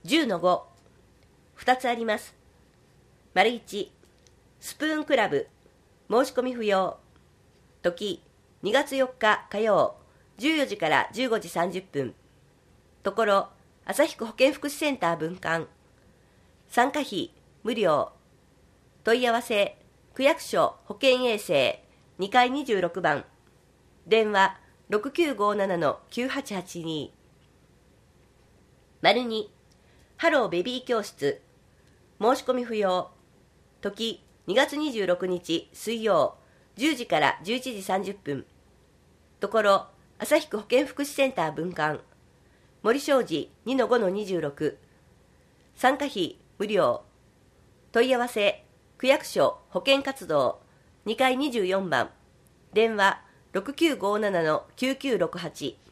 10-5、2つあります。丸1、スプーンクラブ、申し込み不要。時、2月4日火曜、14時から15時30分。ところ、旭区保健福祉センター分館。参加費、無料。問い合わせ、区役所保健衛生2階26番。電話、6957-9882。丸2、ハローベビー教室。申し込み不要。時、2月26日水曜、10時から11時30分。ところ、旭区保健福祉センター分館。森商事 2-5-26。参加費無料。問い合わせ、区役所保健活動2階24番。電話、6957-9968。